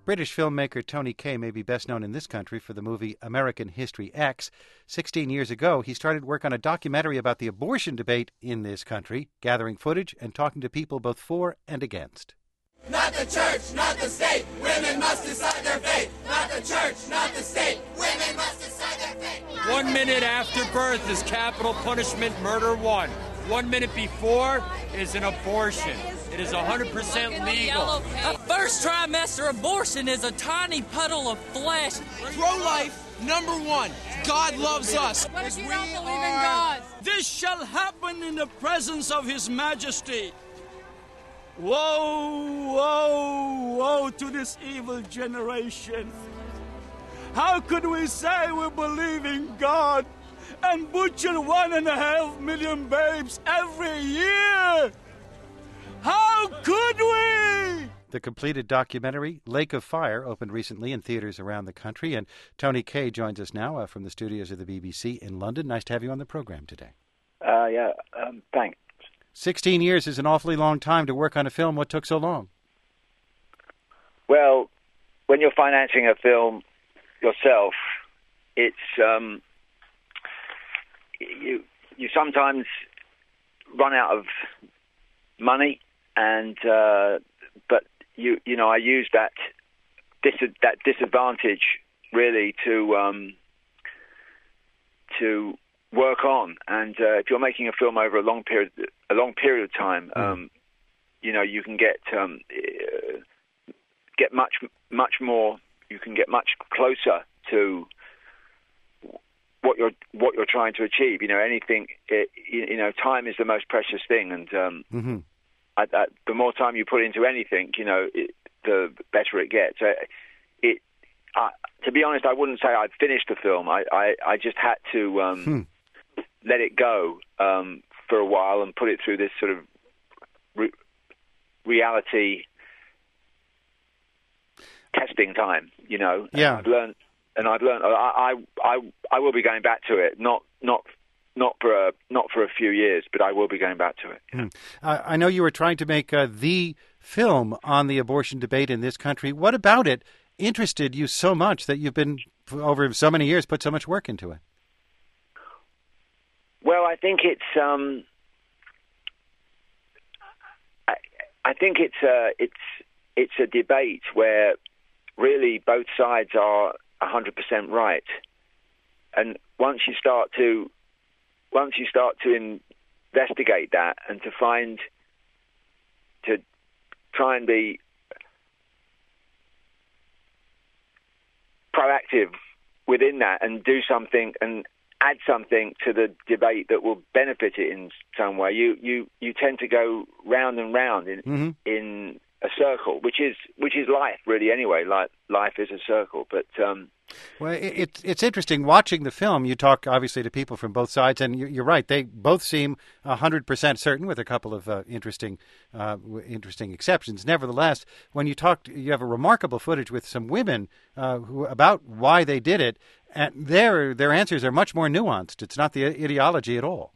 British filmmaker Tony Kaye may be best known in this country for the movie American History X. 16 years ago, he started work on a documentary about the abortion debate in this country, gathering footage and talking to people both for and against. Not the church, not the state. Women must decide their fate. Not the church, not the state. Women must decide their fate. 1 minute after birth is capital punishment murder 1. 1 minute before is an abortion. It is 100% legal. A first trimester abortion is a tiny puddle of flesh. Pro-life, number 1. God loves us. What if you don't believe in God? This shall happen in the presence of His Majesty. Woe, woe, woe to this evil generation. How could we say we believe in God and butcher 1.5 million babes every year? How could we? The completed documentary, Lake of Fire, opened recently in theaters around the country, and Tony Kaye joins us now from the studios of the BBC in London. Nice to have you on the program today. Thanks. 16 years is an awfully long time to work on a film. What took so long? Well, when you're financing a film yourself, it's you sometimes run out of money, and but you know I use that disadvantage really to work on. And if you're making a film over a long period of time, you know you can get much more. You can get much closer to what you're trying to achieve. You know, anything. Time is the most precious thing, and the more time you put into anything, you know, the better it gets. To be honest, I wouldn't say I'd finished the film. I just had to let it go for a while and put it through this sort of reality testing time. You know, yeah. And I've learned. I will be going back to it. Not for a few years, but I will be going back to it. Yeah. I know you were trying to make the film on the abortion debate in this country. What about it interested you so much that you've been, over so many years, put so much work into it? Well, I think it's it's a debate where really both sides are 100% right, and once you start to investigate that and to try and be proactive within that and do something and add something to the debate that will benefit it in some way, you tend to go round and round in a circle, which is life really anyway. Life is a circle, but well, it's interesting watching the film. You talk obviously to people from both sides, and you're right. They both seem 100% certain, with a couple of interesting exceptions. Nevertheless, when you talk, you have a remarkable footage with some women about why they did it, and their answers are much more nuanced. It's not the ideology at all.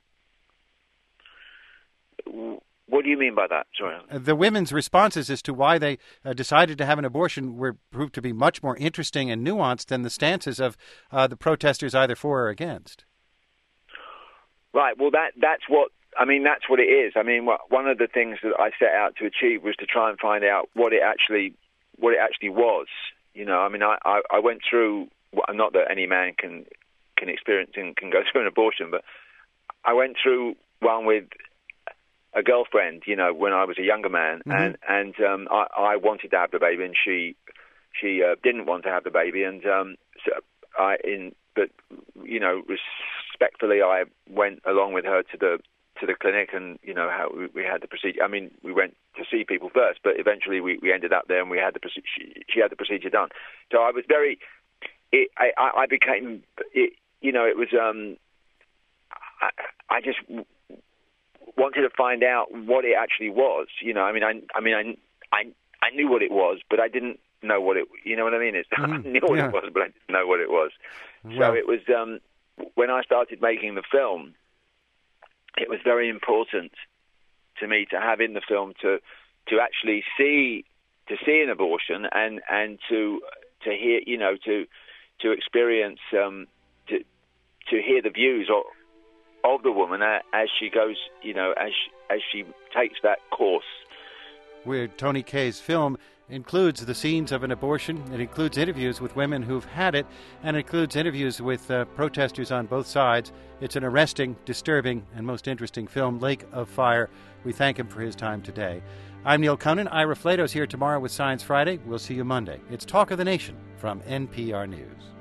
What do you mean by that? Sorry. The women's responses as to why they decided to have an abortion were proved to be much more interesting and nuanced than the stances of the protesters either for or against. Right. Well, that's what it is. I mean, one of the things that I set out to achieve was to try and find out what it actually was. You know, I mean, I went through, not that any man can experience and can go through an abortion, but I went through one with a girlfriend, you know, when I was a younger man, and I wanted to have the baby, and she didn't want to have the baby, and but you know, respectfully, I went along with her to the clinic, and you know how we had the procedure. I mean, we went to see people first, but eventually we ended up there, and we had the she had the procedure done. So I was very, I became, you know, it was I just wanted to find out what it actually was. You know, I knew what it was, but I didn't know what it. You know what I mean? I knew what it was, but I didn't know what it was. So it was when I started making the film, it was very important to me to have in the film to actually see see an abortion and to hear, you know, to experience, to hear the views of the woman as she goes, you know, as she takes that course. Where Tony Kaye's film includes the scenes of an abortion. It includes interviews with women who've had it, and it includes interviews with protesters on both sides. It's an arresting, disturbing, and most interesting film, Lake of Fire. We thank him for his time today. I'm Neil Conan. Ira Flato's here tomorrow with Science Friday. We'll see you Monday. It's Talk of the Nation from NPR News.